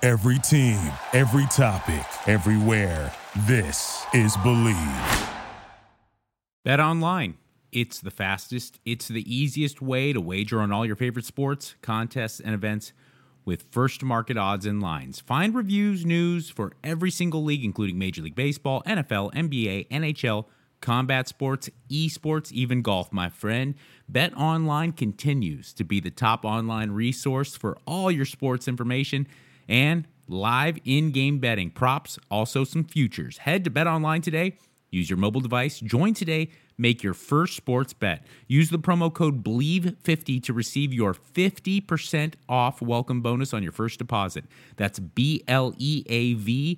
Every team, every topic, everywhere. This is Believe. Bet online. It's the fastest, it's the easiest way to wager on all your favorite sports, contests, and events with first-to-market odds and lines. Find reviews, news for every single league, including Major League Baseball, NFL, NBA, NHL, combat sports, esports, even golf, my friend. Bet online continues to be the top online resource for all your sports information and live in-game betting, props, also some futures. Head to Bet Online today. Use your mobile device. Join today. Make your first sports bet. Use the promo code BLEAV50 to receive your 50% off welcome bonus on your first deposit. That's BLEAV50,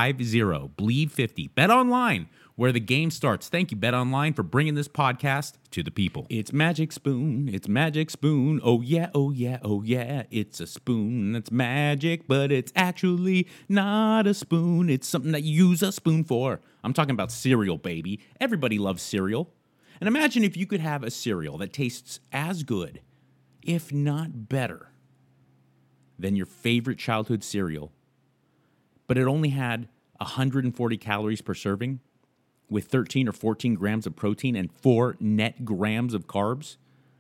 BLEAV50. Bet Online, where the game starts. Thank you, Bet Online, for bringing this podcast to the people. It's Magic Spoon. It's Magic Spoon. Oh, yeah, oh, yeah, oh, yeah. It's a spoon that's magic, but it's actually not a spoon. It's something that you use a spoon for. I'm talking about cereal, baby. Everybody loves cereal. And imagine if you could have a cereal that tastes as good, if not better, than your favorite childhood cereal, but it only had 140 calories per serving, with 13 or 14 grams of protein and 4 net grams of carbs.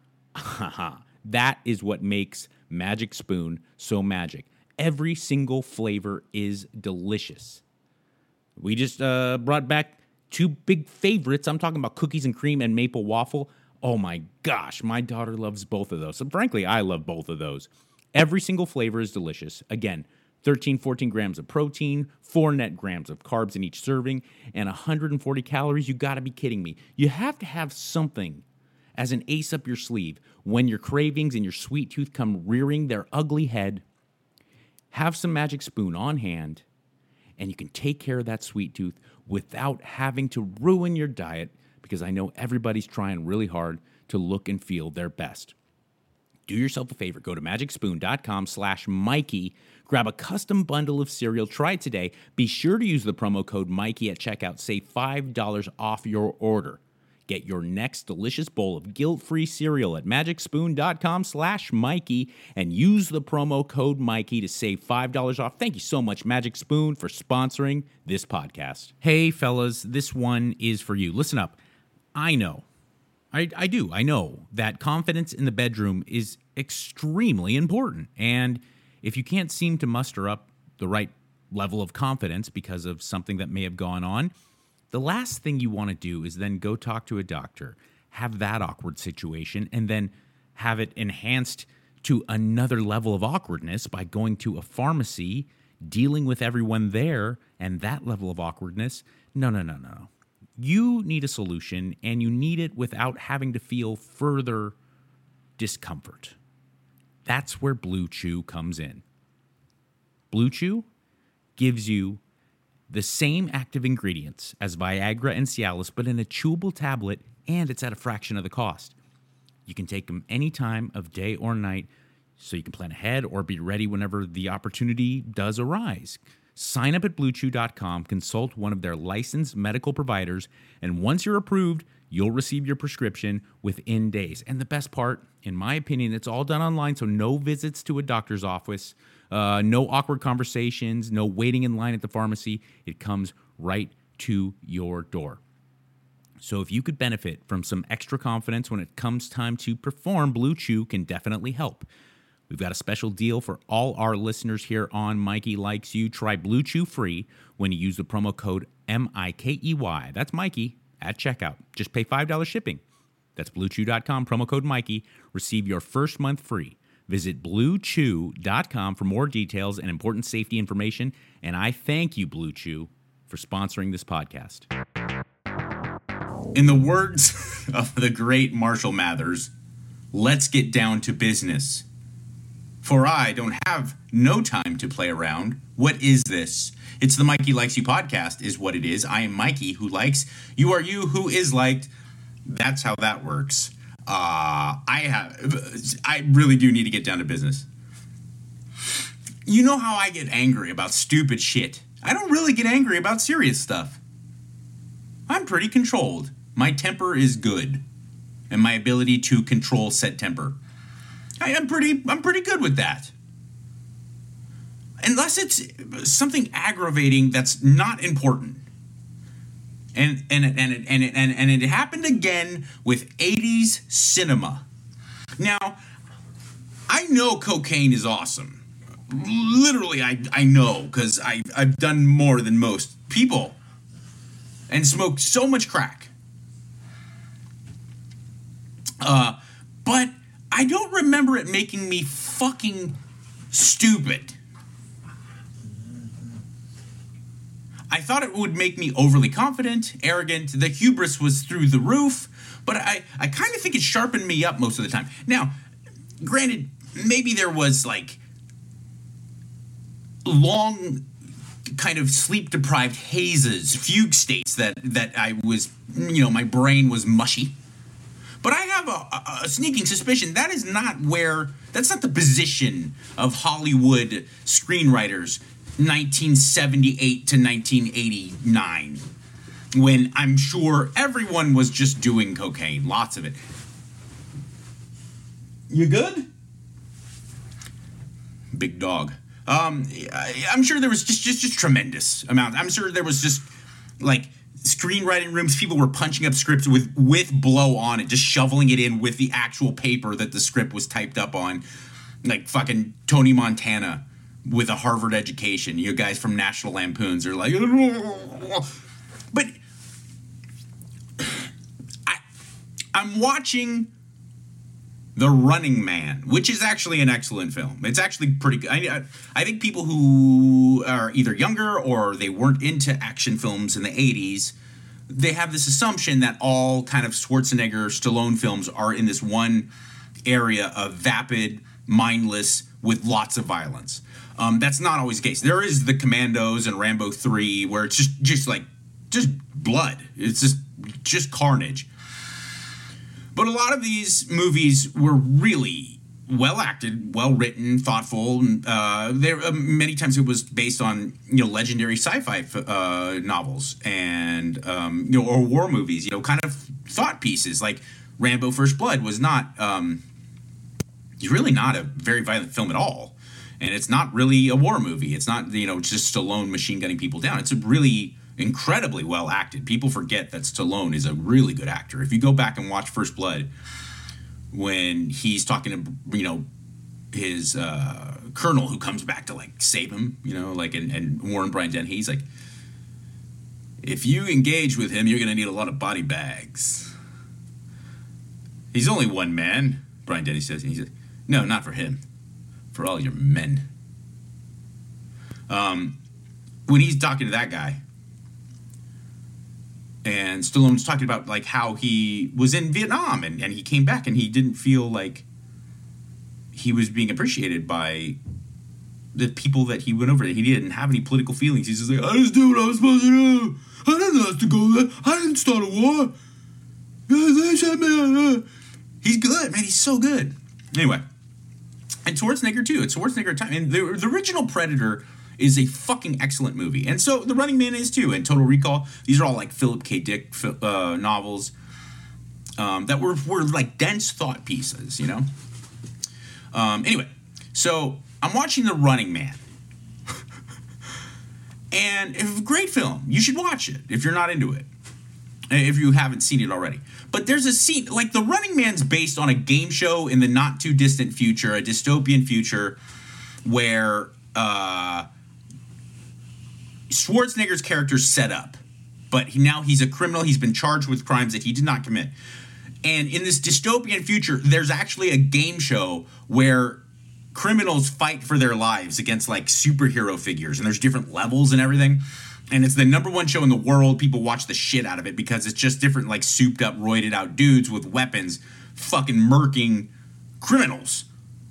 That is what makes Magic Spoon so magic. Every single flavor is delicious. We just brought back 2 big favorites. I'm talking about cookies and cream and maple waffle. Oh my gosh, my daughter loves both of those. So frankly, I love both of those. Every single flavor is delicious. Again, 13, 14 grams of protein, 4 net grams of carbs in each serving, and 140 calories. You got to be kidding me. You have to have something as an ace up your sleeve when your cravings and your sweet tooth come rearing their ugly head. Have some Magic Spoon on hand, and you can take care of that sweet tooth without having to ruin your diet, because I know everybody's trying really hard to look and feel their best. Do yourself a favor. Go to magicspoon.com/Mikey. Grab a custom bundle of cereal. Try it today. Be sure to use the promo code Mikey at checkout. Save $5 off your order. Get your next delicious bowl of guilt-free cereal at magicspoon.com/Mikey and use the promo code Mikey to save $5 off. Thank you so much, Magic Spoon, for sponsoring this podcast. Hey, fellas, this one is for you. Listen up. I know. I do. I know that confidence in the bedroom is extremely important. And if you can't seem to muster up the right level of confidence because of something that may have gone on, the last thing you want to do is then go talk to a doctor, have that awkward situation, and then have it enhanced to another level of awkwardness by going to a pharmacy, dealing with everyone there, and that level of awkwardness. No. You need a solution, and you need it without having to feel further discomfort. That's where Blue Chew comes in. Blue Chew gives you the same active ingredients as Viagra and Cialis, but in a chewable tablet, and it's at a fraction of the cost. You can take them any time of day or night, so you can plan ahead or be ready whenever the opportunity does arise. Sign up at BlueChew.com, consult one of their licensed medical providers, and once you're approved, you'll receive your prescription within days. And the best part, in my opinion, it's all done online, so no visits to a doctor's office, no awkward conversations, no waiting in line at the pharmacy. It comes right to your door. So if you could benefit from some extra confidence when it comes time to perform, Blue Chew can definitely help. We've got a special deal for all our listeners here on Mikey Likes You. Try Blue Chew free when you use the promo code MIKEY. That's Mikey at checkout. Just pay $5 shipping. That's BlueChew.com, promo code Mikey. Receive your first month free. Visit BlueChew.com for more details and important safety information. And I thank you, Blue Chew, for sponsoring this podcast. In the words of the great Marshall Mathers, let's get down to business. For I don't have no time to play around. What is this? It's the Mikey Likes You podcast is what it is. I am Mikey who likes. You are you who is liked. That's how that works. I really do need to get down to business. You know how I get angry about stupid shit. I don't really get angry about serious stuff. I'm pretty controlled. My temper is good. And my ability to control said temper. I'm pretty good with that. unless it's something aggravating that's not important. And it happened again with 80s cinema. Now, I know cocaine is awesome. Literally, I know, because I've done more than most people and smoked so much crack. But I don't remember it making me fucking stupid. I thought it would make me overly confident, arrogant. The hubris was through the roof, but I kind of think it sharpened me up most of the time. Now, granted, maybe there was like long kind of sleep-deprived hazes, fugue states that I was, my brain was mushy. But I have a sneaking suspicion that's not the position of Hollywood screenwriters 1978 to 1989, when I'm sure everyone was just doing cocaine, lots of it. You good? Big dog. I'm sure there was just tremendous amount. I'm sure there was just like screenwriting rooms. People were punching up scripts with blow on it, just shoveling it in with the actual paper that the script was typed up on, like fucking Tony Montana with a Harvard education. You guys from National Lampoons are like, but I'm watching The Running Man, which is actually an excellent film. It's actually pretty good. I think people who are either younger or they weren't into action films in the 80s, they have this assumption that all kind of Schwarzenegger, Stallone films are in this one area of vapid, mindless, with lots of violence. That's not always the case. There is the Commandos and Rambo 3 where it's just blood. It's just carnage. But a lot of these movies were really well acted, well written, thoughtful. Many times it was based on legendary sci-fi novels and or war movies. Kind of thought pieces like Rambo: First Blood was not really not a very violent film at all, and it's not really a war movie. It's not just Stallone machine gunning people down. It's a really incredibly well acted. People forget that Stallone is a really good actor. If you go back and watch First Blood, when he's talking to his colonel who comes back to like save him, and Warren Brian Dennehy, he's like, if you engage with him, you're gonna need a lot of body bags. He's only one man, Brian Dennehy says, and he says, no, not for him, for all your men. When he's talking to that guy, and Stallone's talking about like how he was in Vietnam and he came back and he didn't feel like he was being appreciated by the people that he went over there. He didn't have any political feelings. He's just like, I just do what I was supposed to do. I didn't have to go there. I didn't start a war. He's good, man. He's so good. Anyway, and Schwarzenegger too. It's Schwarzenegger time. And the original Predator is a fucking excellent movie. And so The Running Man is too, and Total Recall. These are all like Philip K. Dick novels that were like dense thought pieces, Anyway, so I'm watching The Running Man. And it's a great film. You should watch it if you're not into it, if you haven't seen it already. But there's a scene, like The Running Man's based on a game show in the not too distant future, a dystopian future, where Schwarzenegger's character's set up, but now he's a criminal. He's been charged with crimes that he did not commit. And in this dystopian future, there's actually a game show where criminals fight for their lives against like superhero figures, and there's different levels and everything. And it's the #1 show in the world. People watch the shit out of it because it's just different like souped up, roided out dudes with weapons fucking murking criminals,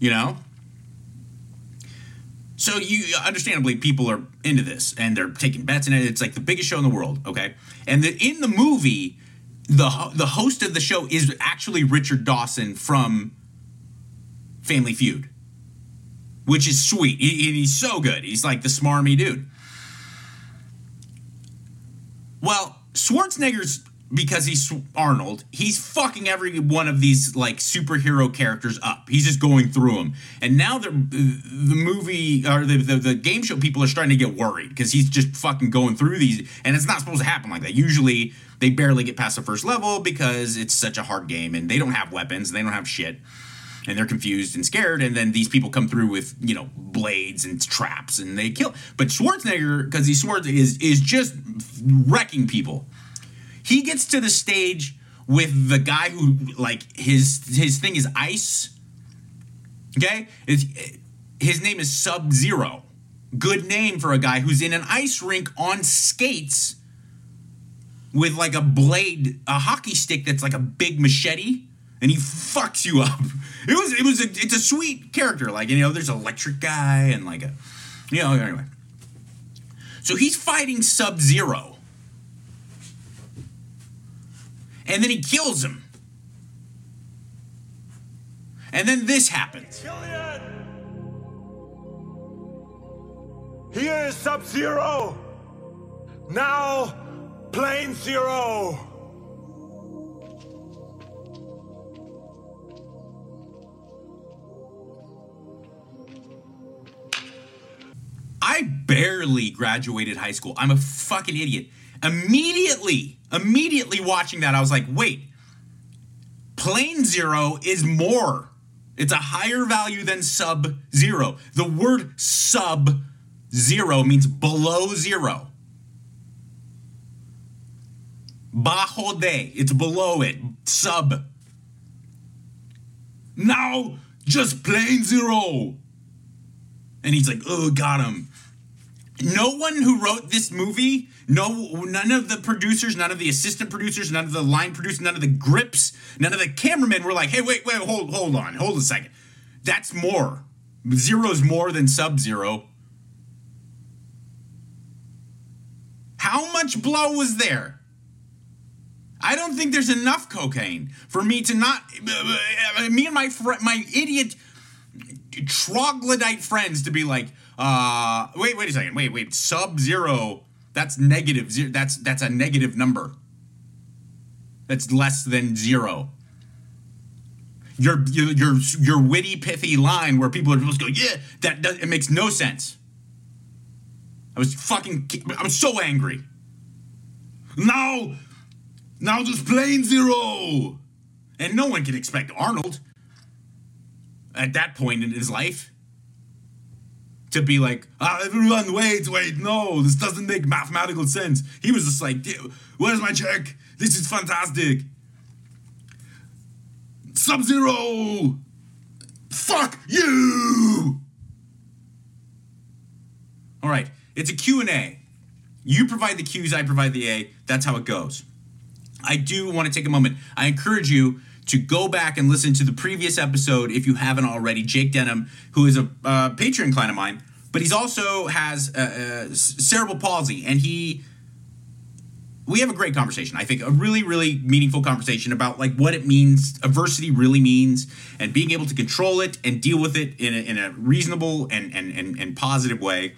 So you understandably people are into this and they're taking bets in it. It's like the biggest show in the world, okay? And in the movie, the host of the show is actually Richard Dawson from Family Feud, which is sweet. He's so good. He's like the smarmy dude. Well, Schwarzenegger's because he's Arnold, he's fucking every one of these like superhero characters up. He's just going through them. And now the movie or the game show people are starting to get worried because he's just fucking going through these, and it's not supposed to happen like that. Usually they barely get past the first level because it's such a hard game and they don't have weapons, they don't have shit, and they're confused and scared, and then these people come through with, you know, blades and traps and they kill. But Schwarzenegger, because he's is just wrecking people. He gets to the stage with the guy who, like, his thing is ice. Okay? His name is Sub-Zero. Good name for a guy who's in an ice rink on skates with, like, a blade, a hockey stick that's like a big machete, and he fucks you up. It's a sweet character. Like, you know, there's an electric guy and, like, a, you know, anyway. So he's fighting Sub-Zero. And then he kills him. And then this happens. Killian! Here is Sub-Zero! Now, Plane Zero! I barely graduated high school. I'm a fucking idiot. Immediately watching that, I was like, wait, Plane Zero is more. It's a higher value than Sub-Zero. The word Sub-Zero means below zero. Bajo de, it's below it. Sub. Now, just Plane Zero. And he's like, oh, got him. No one who wrote this movie, none of the producers, none of the assistant producers, none of the line producers, none of the grips, none of the cameramen were like, hey, wait, hold a second. That's more. Zero's more than Sub-Zero. How much blow was there? I don't think there's enough cocaine for me to not, me and my idiot troglodyte friends to be like, wait a second, wait, Sub-Zero, that's negative, that's a negative number. That's less than zero. Your witty, pithy line where people are supposed to go, yeah, it makes no sense. I was so angry. Now just Plane Zero. And no one can expect Arnold at that point in his life to be like, everyone, wait, no, this doesn't make mathematical sense. He was just like, where's my check? This is fantastic. Sub-Zero! Fuck you! All right, it's a Q&A. You provide the Q's, I provide the A. That's how it goes. I do want to take a moment. I encourage you to go back and listen to the previous episode if you haven't already. Jake Denham, who is a Patreon client of mine, but he's also has cerebral palsy, and we have a great conversation. I think a really, really meaningful conversation about like what it means, adversity really means, and being able to control it and deal with it in a reasonable and positive way.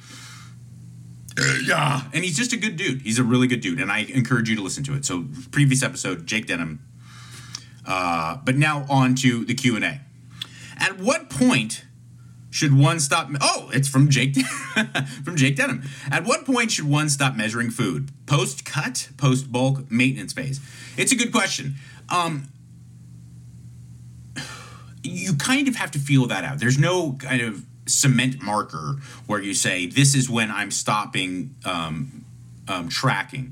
Yeah, and he's just a good dude. He's a really good dude, and I encourage you to listen to it. So, previous episode, Jake Denham. But now on to the Q&A. At what point should one stop? Oh, it's from Jake from Jake Denham. At what point should one stop measuring food? Post cut, post bulk, maintenance phase. It's a good question. You kind of have to feel that out. There's no kind of cement marker where you say this is when I'm stopping tracking.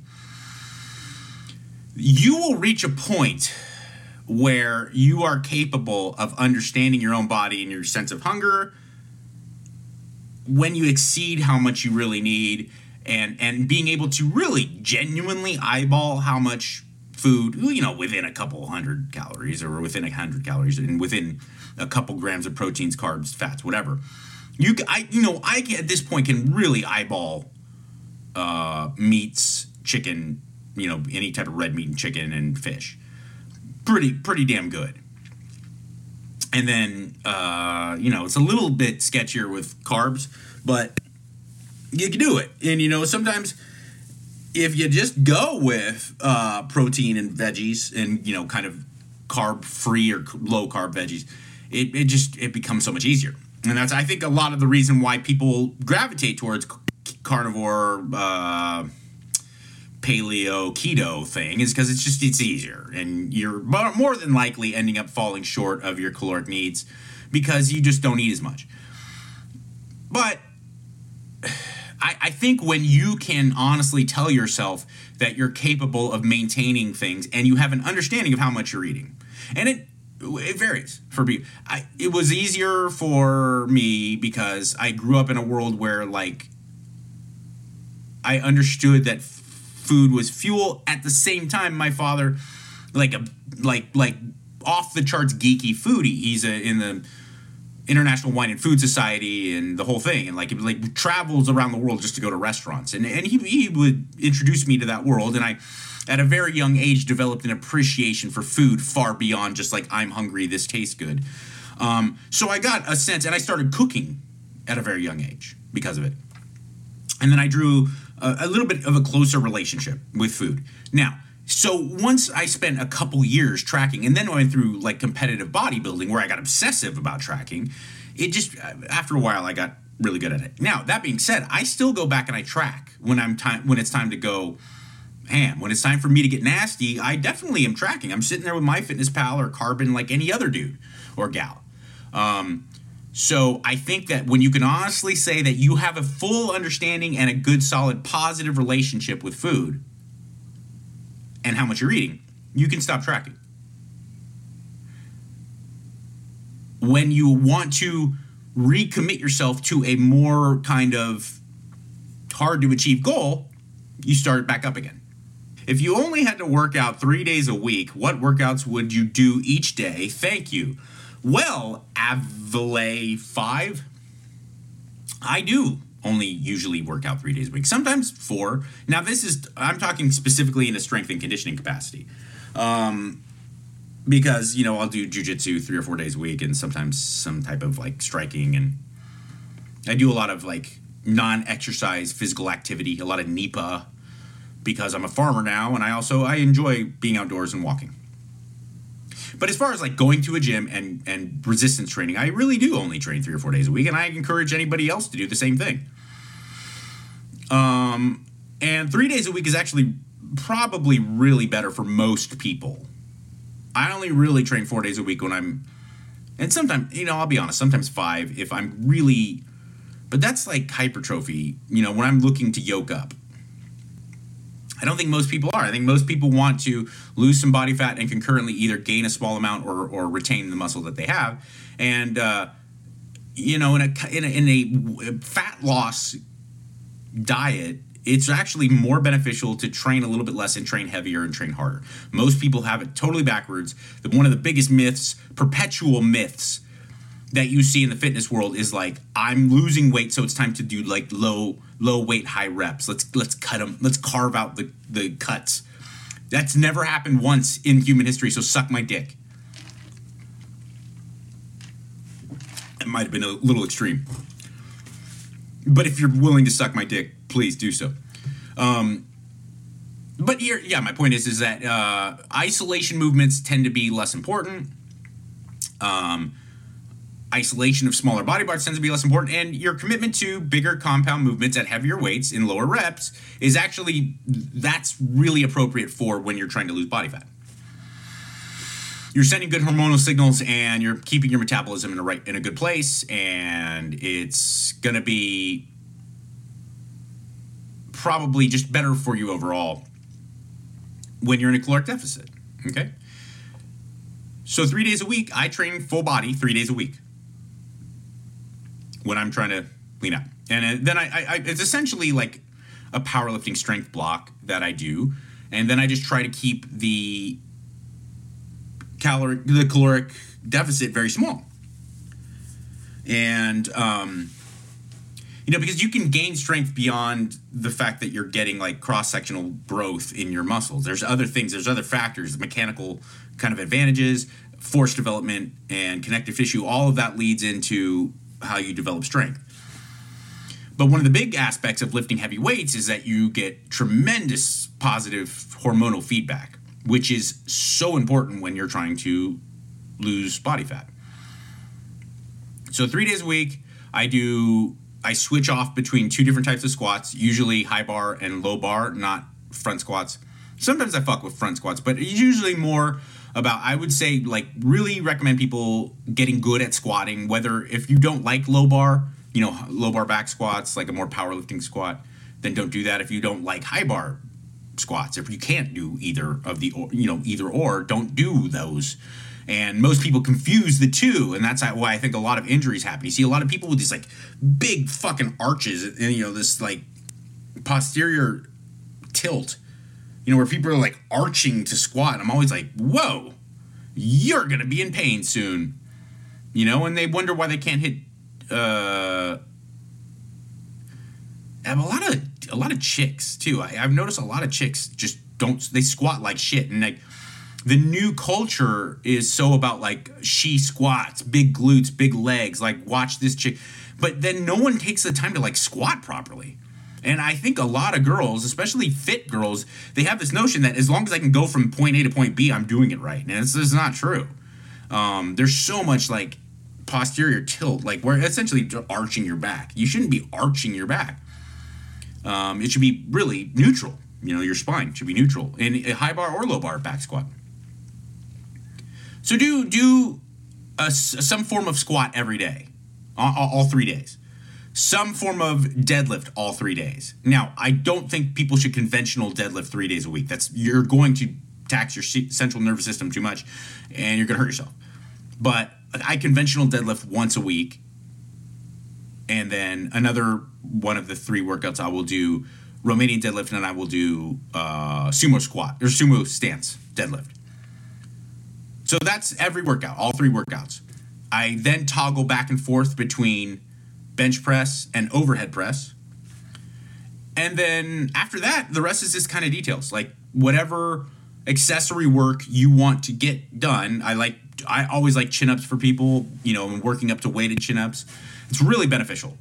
You will reach a point where you are capable of understanding your own body and your sense of hunger when you exceed how much you really need, and being able to really genuinely eyeball how much food, you know, within a couple hundred calories or within 100 calories and within a couple grams of proteins, carbs, fats, whatever. I at this point can really eyeball meats, chicken, you know, any type of red meat and chicken and fish. Pretty damn good. And then, it's a little bit sketchier with carbs, but you can do it. And, sometimes if you just go with protein and veggies and, you know, kind of carb-free or low-carb veggies, it becomes so much easier. And that's, I think, a lot of the reason why people gravitate towards carnivore, paleo, keto thing is because it's easier. And you're more than likely ending up falling short of your caloric needs because you just don't eat as much. But I think when you can honestly tell yourself that you're capable of maintaining things and you have an understanding of how much you're eating, and it varies for me. It was easier for me because I grew up in a world where, like, I understood that food was fuel. At the same time, my father, like off the charts geeky foodie. He's in the International Wine and Food Society and the whole thing, and like travels around the world just to go to restaurants. And he would introduce me to that world, and I, at a very young age, developed an appreciation for food far beyond just like, I'm hungry, this tastes good. So I got a sense, and I started cooking at a very young age because of it. And then I drew a little bit of a closer relationship with food. Now, so once I spent a couple years tracking, and then I went through like competitive bodybuilding where I got obsessive about tracking, it just, after a while, I got really good at it. Now, that being said, I still go back and I track when it's time to go ham. When it's time for me to get nasty, I definitely am tracking. I'm sitting there with MyFitnessPal or Carbon like any other dude or gal. So I think that when you can honestly say that you have a full understanding and a good, solid, positive relationship with food and how much you're eating, you can stop tracking. When you want to recommit yourself to a more kind of hard to achieve goal, you start back up again. If you only had to work out 3 days a week, what workouts would you do each day? Thank you. Well, Avile 5, I do only usually work out 3 days a week, sometimes 4. Now, I'm talking specifically in a strength and conditioning capacity. Because, you know, I'll do jujitsu 3 or 4 days a week and sometimes some type of like striking. And I do a lot of like non-exercise physical activity, a lot of NEPA, because I'm a farmer now. And I enjoy being outdoors and walking. But as far as like going to a gym and resistance training, I really do only train 3 or 4 days a week, and I encourage anybody else to do the same thing. And 3 days a week is actually probably really better for most people. I only really train 4 days a week and sometimes, you know, I'll be honest, sometimes 5 if I'm really, but that's like hypertrophy, you know, when I'm looking to yoke up. I don't think most people are. I think most people want to lose some body fat and concurrently either gain a small amount or retain the muscle that they have. And you know, in a fat loss diet, it's actually more beneficial to train a little bit less and train heavier and train harder. Most people have it totally backwards. One of the biggest myths, perpetual myths that you see in the fitness world is like, I'm losing weight, so it's time to do like low weight, high reps. Let's cut them. Let's carve out the cuts. That's never happened once in human history, so suck my dick. It might have been a little extreme. But if you're willing to suck my dick, please do so. But here, yeah, my point is that isolation movements tend to be less important. Isolation of smaller body parts tends to be less important, and your commitment to bigger compound movements at heavier weights in lower reps is actually, that's really appropriate for when you're trying to lose body fat. You're sending good hormonal signals and you're keeping your metabolism in a good place, and it's going to be probably just better for you overall when you're in a caloric deficit, okay? So 3 days a week, I train full body 3 days a week when I'm trying to lean out. And then I it's essentially like a powerlifting strength block that I do. And then I just try to keep the caloric deficit very small. And, you know, because you can gain strength beyond the fact that you're getting like cross-sectional growth in your muscles. There's other things, there's other factors, mechanical kind of advantages, force development, and connective tissue. All of that leads into how you develop strength. But one of the big aspects of lifting heavy weights is that you get tremendous positive hormonal feedback, which is so important when you're trying to lose body fat. So 3 days a week, I switch off between two different types of squats, usually high bar and low bar, not front squats. Sometimes I fuck with front squats, but it's usually more about, I would say, like, really recommend people getting good at squatting, whether if you don't like low bar, low bar back squats, like a more powerlifting squat, then don't do that. If you don't like high bar squats, if you can't do either or, don't do those. And most people confuse the two, and that's why I think a lot of injuries happen. You see a lot of people with these like big fucking arches and this like posterior tilt, where people are like arching to squat. And I'm always like, whoa, you're gonna be in pain soon, and they wonder why they can't hit. A lot of chicks too. I've noticed a lot of chicks just they squat like shit, and like the new culture is so about like she squats, big glutes, big legs, like watch this chick, but then no one takes the time to like squat properly. And I think a lot of girls, especially fit girls, they have this notion that as long as I can go from point A to point B, I'm doing it right, and this is not true. There's so much like posterior tilt, like we're essentially arching your back. You shouldn't be arching your back. It should be really neutral. Your spine should be neutral in a high bar or low bar back squat. So do some form of squat every day, all 3 days. Some form of deadlift all 3 days. Now, I don't think people should conventional deadlift 3 days a week. You're going to tax your central nervous system too much, and you're going to hurt yourself. But I conventional deadlift once a week, and then another one of the 3 workouts I will do Romanian deadlift, and I will do sumo squat or sumo stance deadlift. So that's every workout, all 3 workouts. I then toggle back and forth between bench press and overhead press. And then after that, the rest is just kind of details, like whatever accessory work you want to get done. I always like chin-ups for people, and working up to weighted chin-ups. It's really beneficial.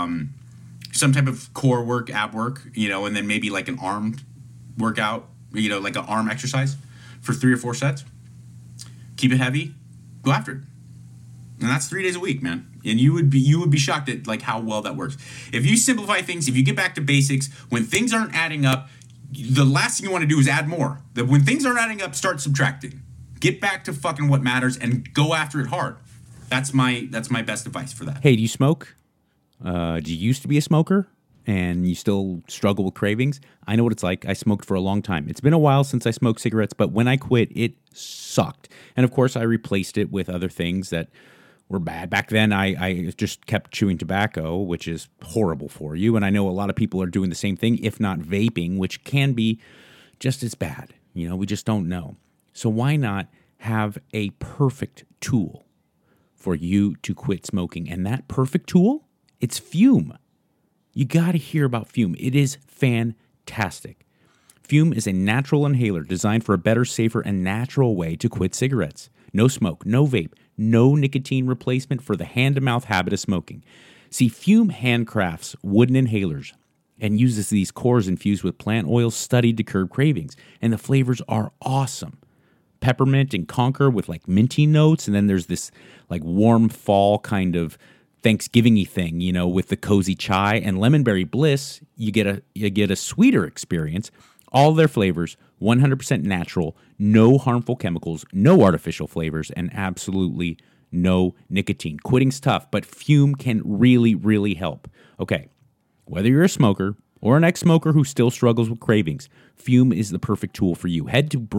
Some type of core work, ab work, and then maybe like an arm workout, like an arm exercise for 3 or 4 sets. Keep it heavy, go after it. And that's 3 days a week, man. And you would be shocked at like how well that works. If you simplify things, if you get back to basics, when things aren't adding up, the last thing you want to do is add more. When things aren't adding up, start subtracting. Get back to fucking what matters and go after it hard. That's my best advice for that. Hey, do you smoke? Do you used to be a smoker and you still struggle with cravings? I know what it's like. I smoked for a long time. It's been a while since I smoked cigarettes, but when I quit, it sucked. And of course, I replaced it with other things that were bad. Back then, I just kept chewing tobacco, which is horrible for you. And I know a lot of people are doing the same thing, if not vaping, which can be just as bad. We just don't know. So why not have a perfect tool for you to quit smoking? And that perfect tool, it's Fume. You got to hear about Fume. It is fantastic. Fume is a natural inhaler designed for a better, safer, and natural way to quit cigarettes. No smoke, no vape, no nicotine replacement for the hand-to-mouth habit of smoking. See, Fume handcrafts wooden inhalers and uses these cores infused with plant oils studied to curb cravings. And the flavors are awesome. Peppermint and conker with like minty notes, and then there's this like warm fall kind of Thanksgiving-y thing, with the cozy chai and lemonberry bliss. You get a sweeter experience. All their flavors, 100% natural, no harmful chemicals, no artificial flavors, and absolutely no nicotine. Quitting's tough, but Fume can really, really help. Okay, whether you're a smoker or an ex-smoker who still struggles with cravings, Fume is the perfect tool for you. Head to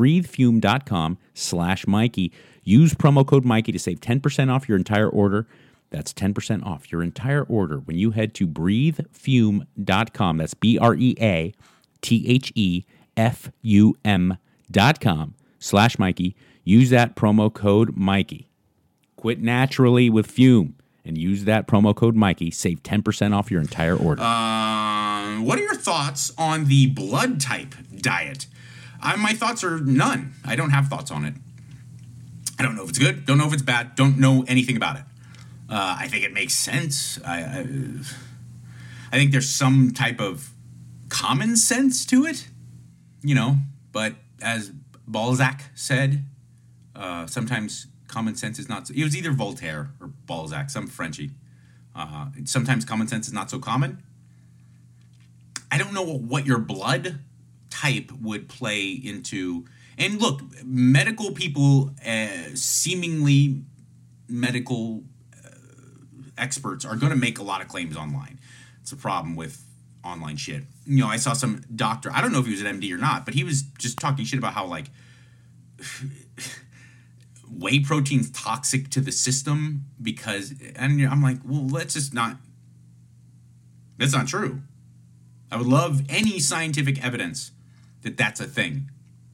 breathefume.com/Mikey. Use promo code Mikey to save 10% off your entire order. That's 10% off your entire order when you head to breathefume.com. That's BREATHEFUM.com/Mikey. Use that promo code Mikey. Quit naturally with Fume and use that promo code Mikey. Save 10% off your entire order. What are your thoughts on the blood type diet? My thoughts are none. I don't have thoughts on it. I don't know if it's good. Don't know if it's bad. Don't know anything about it. I think it makes sense. I think there's some type of common sense to it, but as Balzac said, sometimes common sense is not so, it was either Voltaire or Balzac, some Frenchie. Sometimes common sense is not so common. I don't know what your blood type would play into. And look, medical people, seemingly medical experts are going to make a lot of claims online. It's a problem with online shit. I saw some doctor, I don't know if he was an MD or not, but he was just talking shit about how, like, whey protein's toxic to the system because, and I'm like, well, that's not true. I would love any scientific evidence that that's a thing.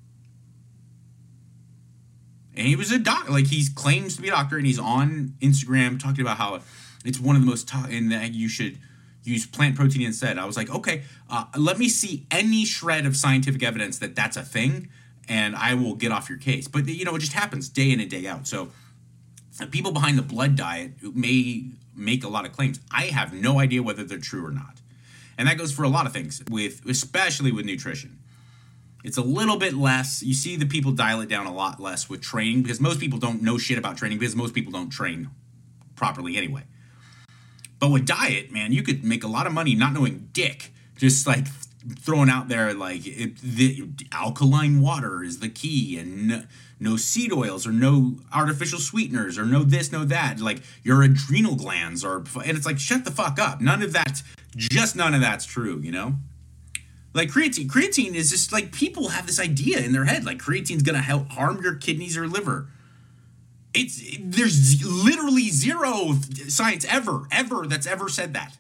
And he was a doctor, like, he claims to be a doctor, and he's on Instagram talking about how it's one of the most, and that you should use plant protein instead. I was like, okay, let me see any shred of scientific evidence that that's a thing, and I will get off your case. But, it just happens day in and day out. So people behind the blood diet may make a lot of claims. I have no idea whether they're true or not. And that goes for a lot of things, especially with nutrition. It's a little bit less. You see the people dial it down a lot less with training because most people don't know shit about training because most people don't train properly anyway. But with diet, man, you could make a lot of money not knowing dick. Just like throwing out there like the alkaline water is the key and no seed oils or no artificial sweeteners or no this, no that. Like your adrenal glands are, and it's like, shut the fuck up. None of that's true, Like creatine is just like people have this idea in their head like creatine's gonna help harm your kidneys or liver. There's literally zero science ever that's ever said that.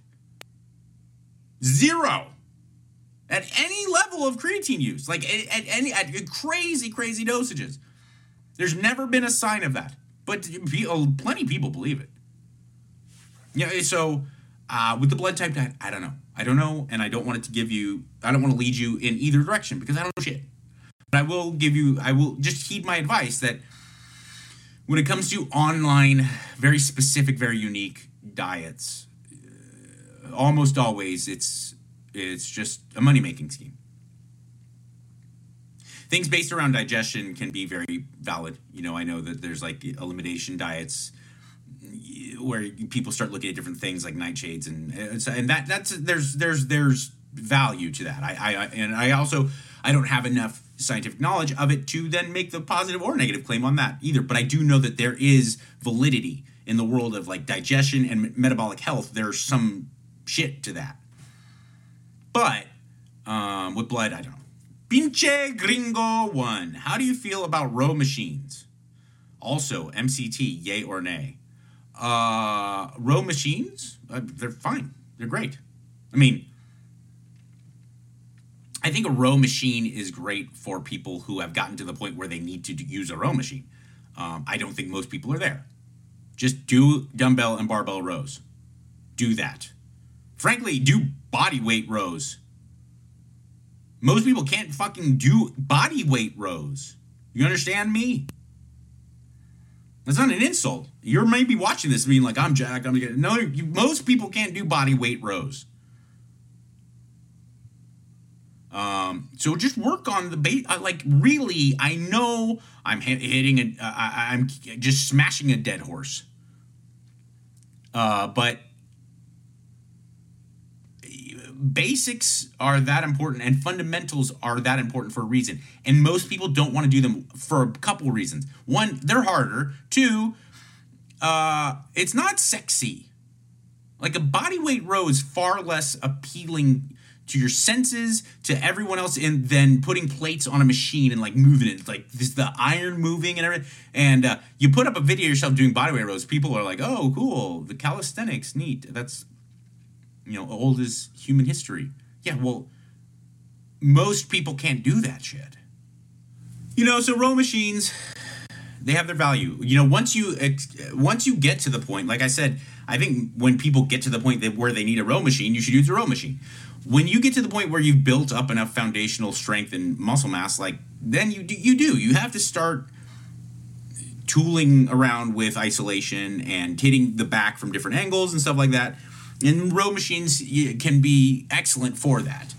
Zero. At any level of creatine use, like at crazy dosages, there's never been a sign of that. But plenty of people believe it. Yeah. So with the blood type diet, I don't know, and I don't want to lead you in either direction because I don't know shit. But I will just heed my advice that when it comes to online, very specific, very unique diets, almost always it's just a money-making scheme. Things based around digestion can be very valid. I know that there's like elimination diets where people start looking at different things like nightshades and that's there's value to that. I don't have enough scientific knowledge of it to then make the positive or negative claim on that either. But I do know that there is validity in the world of like digestion and metabolic health. There's some shit to that. But with blood, I don't know. Pinche Gringo 1. How do you feel about row machines? Also, MCT, yay or nay? Row machines, they're fine. They're great. I mean, I think a row machine is great for people who have gotten to the point where they need to use a row machine. I don't think most people are there. Just do dumbbell and barbell rows. Do that. Frankly, do body weight rows. Most people can't fucking do body weight rows. You understand me? That's not an insult. You're maybe watching this being like, I'm jacked. No, most people can't do body weight rows. So just work on the base. Like really, I know I'm I'm just smashing a dead horse. But basics are that important and fundamentals are that important for a reason. And most people don't want to do them for a couple reasons. One, they're harder. Two, it's not sexy. Like a body weight row is far less appealing to your senses, to everyone else, and then putting plates on a machine and like moving it, like this, the iron moving and everything. And you put up a video of yourself doing body weight rows, people are like, "Oh, cool, the calisthenics, neat." That's old as human history. Yeah, well, most people can't do that shit. So row machines, they have their value. Once you get to the point, like I said, I think when people get to the point where they need a row machine, you should use a row machine. When you get to the point where you've built up enough foundational strength and muscle mass, like then you have to start tooling around with isolation and hitting the back from different angles and stuff like that. And row machines can be excellent for that.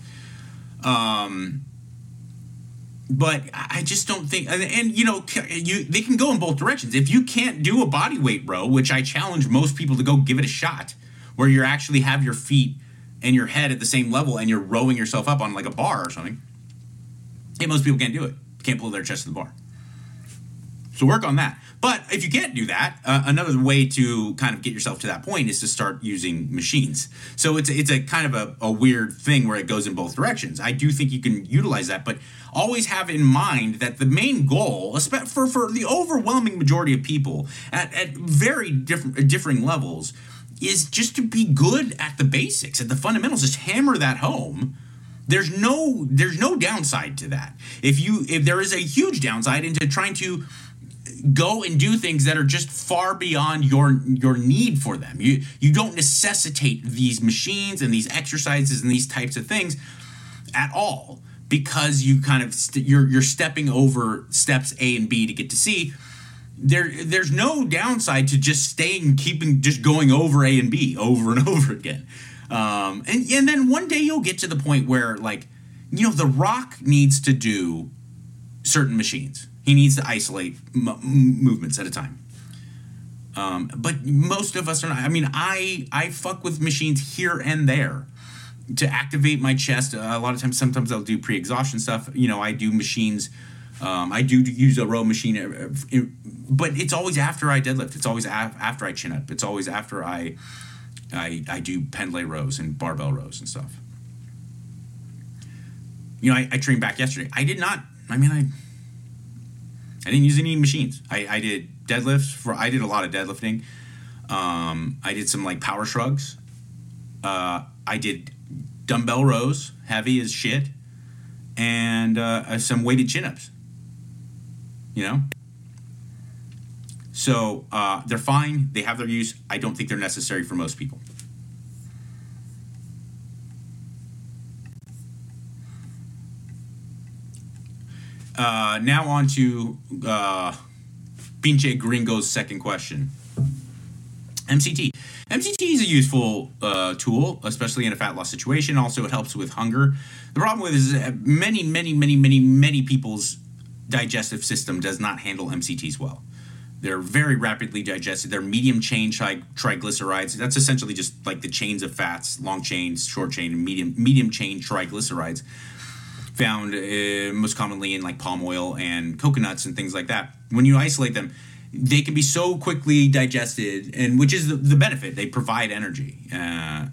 But I just don't think, and they can go in both directions. If you can't do a body weight row, which I challenge most people to go give it a shot, where you actually have your feet and your head at the same level and you're rowing yourself up on like a bar or something. Hey, most people can't do it. Can't pull their chest to the bar. So work on that. But if you can't do that, another way to kind of get yourself to that point is to start using machines. So it's a kind of a weird thing where it goes in both directions. I do think you can utilize that, but always have in mind that the main goal, for the overwhelming majority of people at very differing levels, is just to be good at the basics, at the fundamentals. Just hammer that home. There's no downside to that. If there is a huge downside into trying to go and do things that are just far beyond your need for them. You don't necessitate these machines and these exercises and these types of things at all, because you kind of you're stepping over steps A and B to get to C. There's no downside to just just going over A and B over and over again. And then one day you'll get to the point where, like, The Rock needs to do certain machines. He needs to isolate movements at a time. But most of us are not. I mean, I fuck with machines here and there to activate my chest. A lot of times, sometimes I'll do pre-exhaustion stuff. I do machines. I do use a row machine, but it's always after I deadlift. It's always after I chin up. It's always after I do pendlay rows and barbell rows and stuff. I trained back yesterday. I did not. I didn't use any machines. I did deadlifts. I did a lot of deadlifting. I did some like power shrugs. I did dumbbell rows, heavy as shit, and some weighted chin-ups. So they're fine. They have their use. I don't think they're necessary for most people. Now on to Pinche Gringo's second question. MCT. MCT is a useful tool, especially in a fat loss situation. Also, it helps with hunger. The problem with it is that many people's digestive system does not handle MCTs well. They're very rapidly digested. They're medium chain triglycerides. That's essentially just like the chains of fats, long chain, short chain, and medium chain triglycerides, found most commonly in like palm oil and coconuts and things like that. When you isolate them, they can be so quickly digested, and which is the benefit. They provide energy, and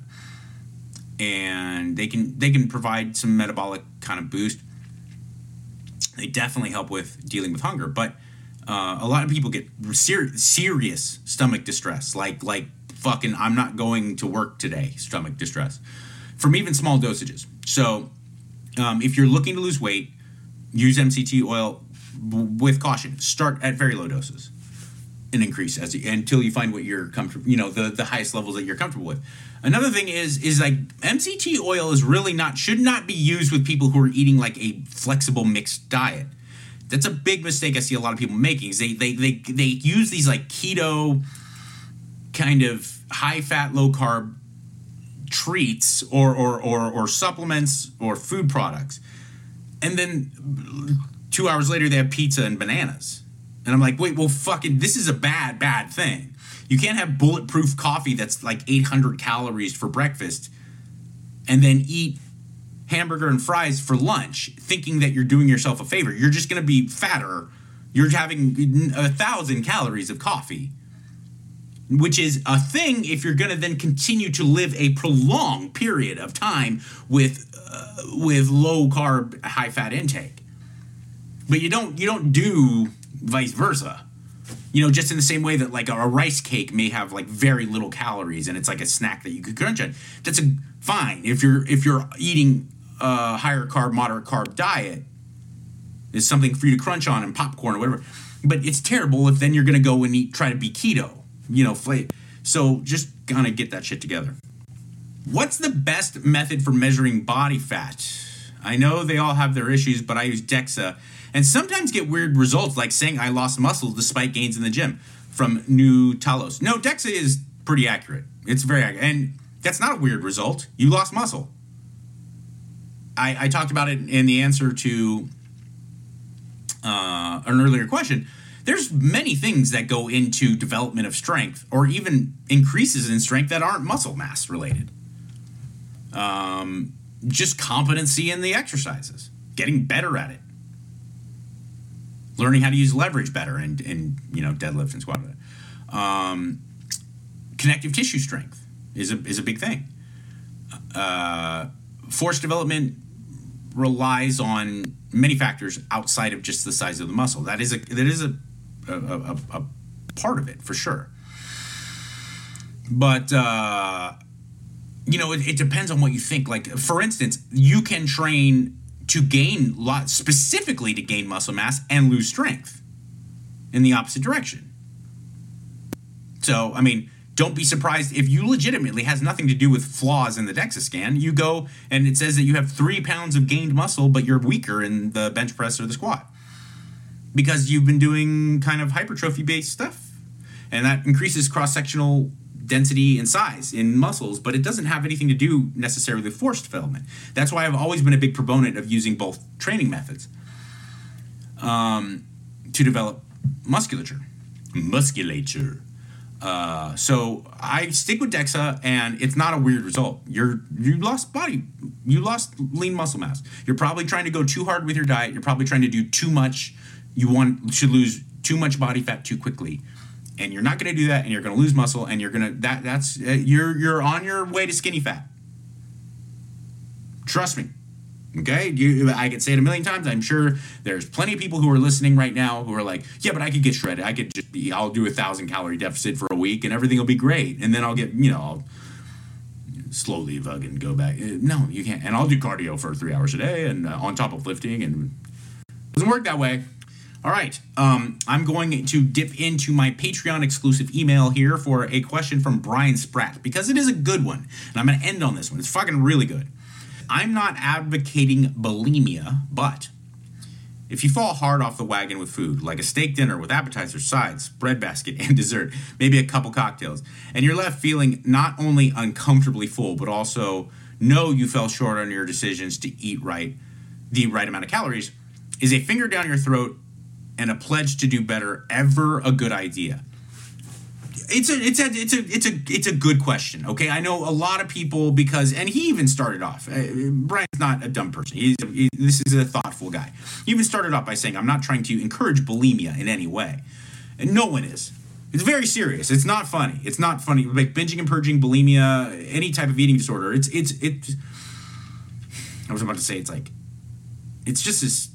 they can provide some metabolic kind of boost. They definitely help with dealing with hunger, but a lot of people get serious stomach distress, like fucking I'm not going to work today stomach distress from even small dosages. So if you're looking to lose weight, use MCT oil with caution. Start at very low doses and increase until you find what you're comfortable, the highest levels that you're comfortable with. Another thing is like MCT oil is really should not be used with people who are eating like a flexible mixed diet. That's a big mistake I see a lot of people making. Is they use these like keto kind of high fat, low carb treats or supplements or food products, and then 2 hours later they have pizza and bananas, and I'm like, wait, well, fucking, this is a bad thing. You can't have bulletproof coffee that's like 800 calories for breakfast and then eat hamburger and fries for lunch thinking that you're doing yourself a favor. You're just going to be fatter. You're having 1,000 calories of coffee, which is a thing if you're going to then continue to live a prolonged period of time with low carb, high fat intake. But you don't do vice versa. Just in the same way that like a rice cake may have like very little calories and it's like a snack that you could crunch on. That's fine if you're eating a higher carb, moderate carb diet. It's something for you to crunch on and popcorn or whatever. But it's terrible if then you're going to go and try to be keto. So just kind of get that shit together. What's the best method for measuring body fat? I know they all have their issues, but I use DEXA and sometimes get weird results, like saying I lost muscle despite gains in the gym from New Talos. No, DEXA is pretty accurate. It's very accurate. And That's not a weird result. You lost muscle. I talked about it in the answer to an earlier question. There's many things that go into development of strength or even increases in strength that aren't muscle mass related. Just competency in the exercises, getting better at it, learning how to use leverage better in deadlift and squat. Connective tissue strength is a big thing. Force development relies on many factors outside of just the size of the muscle. That is a part of it for sure. But it depends on what you think. Like, for instance, you can train to gain specifically to gain muscle mass and lose strength in the opposite direction. So, I mean, don't be surprised if you legitimately has nothing to do with flaws in the DEXA scan. You go and it says that you have 3 pounds of gained muscle, but you're weaker in the bench press or the squat because you've been doing kind of hypertrophy-based stuff. And that increases cross-sectional density and size in muscles, but it doesn't have anything to do necessarily with force development. That's why I've always been a big proponent of using both training methods to develop musculature. So I stick with DEXA, and it's not a weird result. You lost lean muscle mass. You're probably trying to go too hard with your diet. You're probably trying to do too much. Should lose too much body fat too quickly, and you're not going to do that. And you're going to lose muscle, and you're on your way to skinny fat. Trust me. Okay, I could say it a million times. I'm sure there's plenty of people who are listening right now who are like, yeah, but I could get shredded. I'll do 1,000 calorie deficit for a week and everything will be great. And then I'll get, I'll slowly fucking go back. No, you can't. And I'll do cardio for 3 hours a day and on top of lifting, and it doesn't work that way. All right, I'm going to dip into my Patreon exclusive email here for a question from Brian Spratt because it is a good one. And I'm going to end on this one. It's fucking really good. I'm not advocating bulimia, but if you fall hard off the wagon with food, like a steak dinner with appetizers, sides, breadbasket, and dessert, maybe a couple cocktails, and you're left feeling not only uncomfortably full, but also know you fell short on your decisions to eat the right amount of calories, is a finger down your throat and a pledge to do better ever a good idea? It's a good question. Okay, I know a lot of people and he even started off. Brian's not a dumb person. This is a thoughtful guy. He even started off by saying, "I'm not trying to encourage bulimia in any way," and no one is. It's very serious. It's not funny. It's not funny. Like binging and purging, bulimia, any type of eating disorder. It's. I was about to say it's just as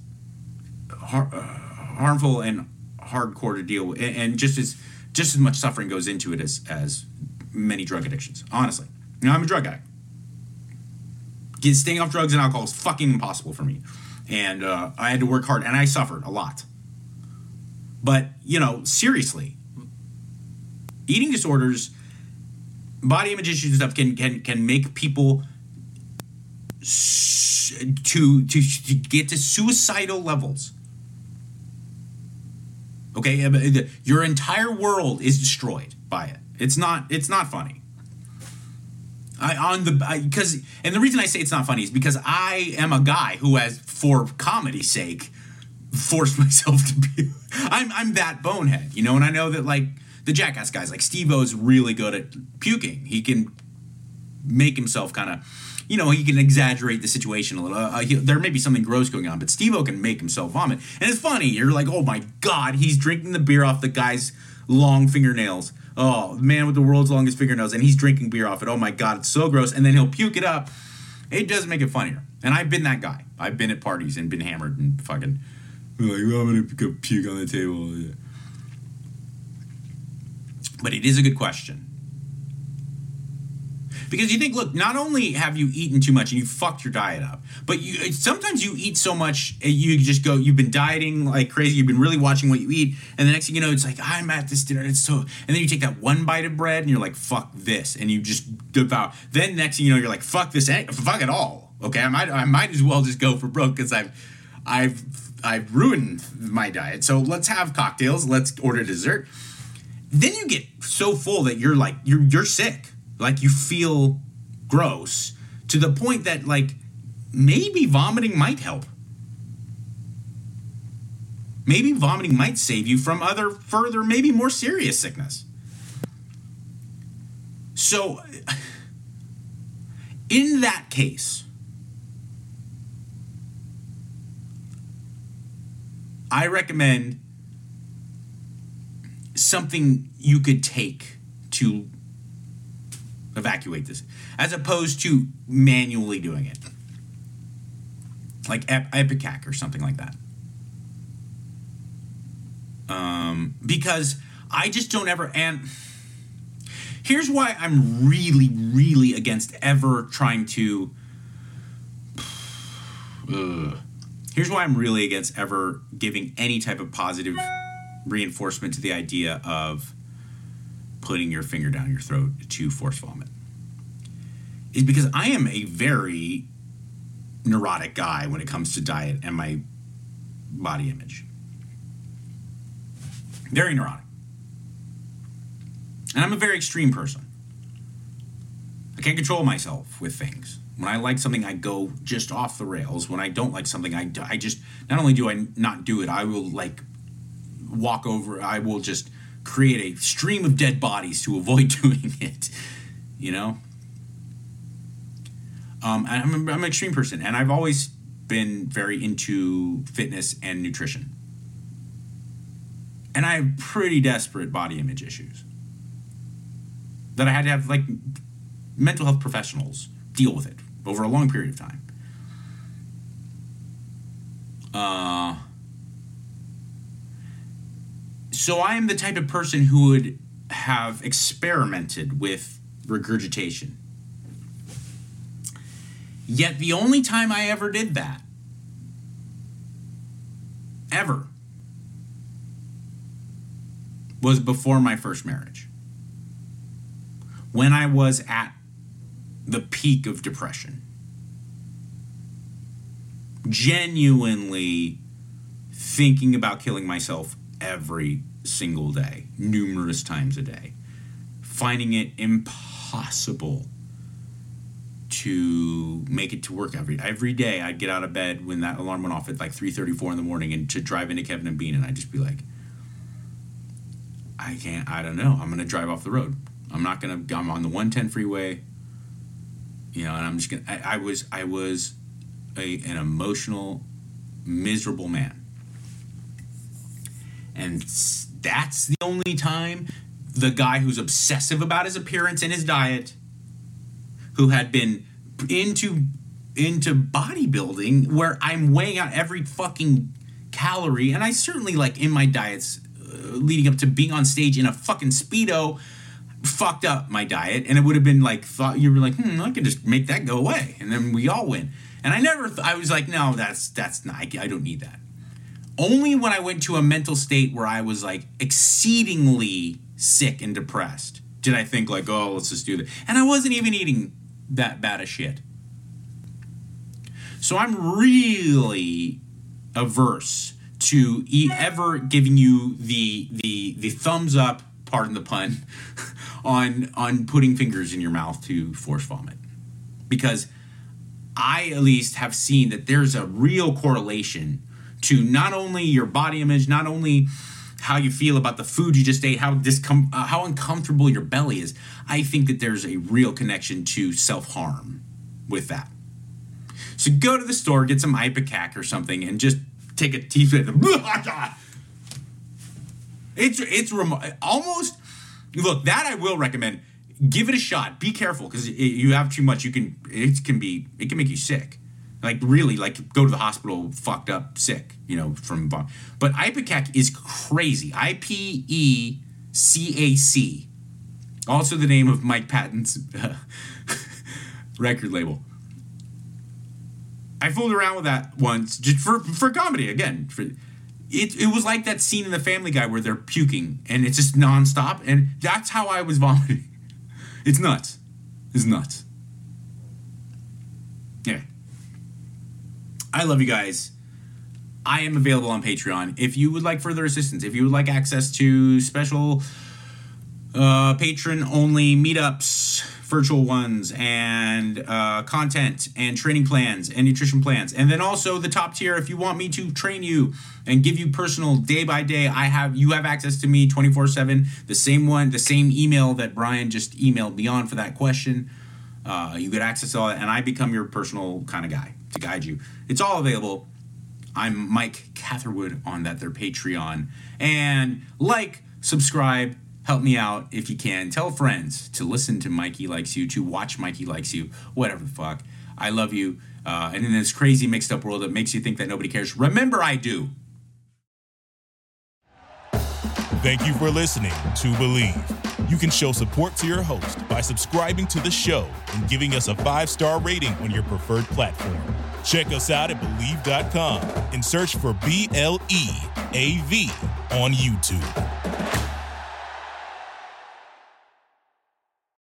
harmful and hardcore to deal with, and just as much suffering goes into it as many drug addictions. Honestly, I'm a drug addict. Staying off drugs and alcohol is fucking impossible for me, and I had to work hard, and I suffered a lot. But seriously, eating disorders, body image issues, and stuff can make people to get to suicidal levels. Okay, your entire world is destroyed by it. It's not funny. And the reason I say it's not funny is because I am a guy who has, for comedy's sake, forced myself to be. I'm that bonehead, and I know that the Jackass guys, like Steve-O's really good at puking. He can make himself kind of. He can exaggerate the situation a little. There may be something gross going on, but Steve-O can make himself vomit. And it's funny. You're like, oh, my God, he's drinking the beer off the guy's long fingernails. Oh, the man with the world's longest fingernails, and he's drinking beer off it. Oh, my God, it's so gross. And then he'll puke it up. It does make it funnier. And I've been that guy. I've been at parties and been hammered and fucking like, I'm going to go puke on the table. But it is a good question. Because you think, look, not only have you eaten too much and you fucked your diet up, but sometimes you eat so much, you just go, you've been dieting like crazy, you've been really watching what you eat, and the next thing you know, it's like, I'm at this dinner, and then you take that one bite of bread, and you're like, fuck this, and you just devour. Then next thing you know, you're like, fuck this, fuck it all, okay? I might as well just go for broke, because I've ruined my diet, so let's have cocktails, let's order dessert. Then you get so full that you're like, you're sick. Like you feel gross to the point that, like, maybe vomiting might help. Maybe vomiting might save you from other further, maybe more serious sickness. So, in that case, I recommend something you could take to evacuate this, as opposed to manually doing it. Like Ipecac or something like that. Because I just don't ever, and here's why I'm really, really against ever trying to, here's why I'm really against ever giving any type of positive reinforcement to the idea of putting your finger down your throat to force vomit. Is because I am a very neurotic guy when it comes to diet and my body image. Very neurotic. And I'm a very extreme person. I can't control myself with things. When I like something, I go just off the rails. When I don't like something, I just, not only do I not do it, I will, like, walk over, I will just create a stream of dead bodies to avoid doing it, you know? I'm an extreme person, and I've always been very into fitness and nutrition. And I have pretty desperate body image issues that I had to have, like, mental health professionals deal with it over a long period of time. So I am the type of person who would have experimented with regurgitation. Yet the only time I ever did that, ever, was before my first marriage. When I was at the peak of depression. Genuinely thinking about killing myself every single day, numerous times a day. Finding it impossible to make it to work every day. I'd get out of bed when that alarm went off at like 3:34 in the morning and to drive into Kevin and Bean, and I'd just be like, I don't know. I'm going to drive off the road. I'm on the 110 freeway, you know, and I'm just going to, I was an emotional, miserable man. And that's the only time the guy who's obsessive about his appearance and his diet, who had been into bodybuilding, where I'm weighing out every fucking calorie, and I certainly, like, in my diets leading up to being on stage in a fucking Speedo, fucked up my diet, and it would have been like, thought you were like, I can just make that go away, and then we all win. And I was like, no, that's not, I don't need that. Only when I went to a mental state where I was, like, exceedingly sick and depressed did I think, like, oh, let's just do that. And I wasn't even eating that bad of shit. So I'm really averse to ever giving you the thumbs up, pardon the pun, on putting fingers in your mouth to force vomit. Because I at least have seen that there's a real correlation to not only your body image, not only how you feel about the food you just ate, how uncomfortable your belly is. I think that there's a real connection to self-harm with that. So go to the store, get some Ipecac or something, and just take a teaspoon. It's almost, look, that I will recommend. Give it a shot. Be careful, because you have too much. It can make you sick. Like, really, like, go to the hospital fucked up, sick, you know, from vomit. But Ipecac is crazy. IPECAC. Also the name of Mike Patton's record label. I fooled around with that once, just for comedy, again. It was like that scene in The Family Guy where they're puking, and it's just nonstop, and that's how I was vomiting. It's nuts. It's nuts. Yeah. I love you guys. I am available on Patreon. If you would like further assistance, if you would like access to special patron-only meetups, virtual ones, and content and training plans and nutrition plans. And then also the top tier, if you want me to train you and give you personal day by day, you have access to me 24/7. The same email that Brian just emailed me on for that question. You get access to all that, and I become your personal kind of guy to guide you. It's all available. I'm Mike Catherwood on that their Patreon. And subscribe, help me out if you can. Tell friends to listen to Mikey Likes You, to watch Mikey Likes You, whatever the fuck. I love you. And in this crazy mixed up world that makes you think that nobody cares, remember I do. Thank you for listening to Believe. You can show support to your host by subscribing to the show and giving us a 5-star rating on your preferred platform. Check us out at Believe.com and search for BLEAV on YouTube.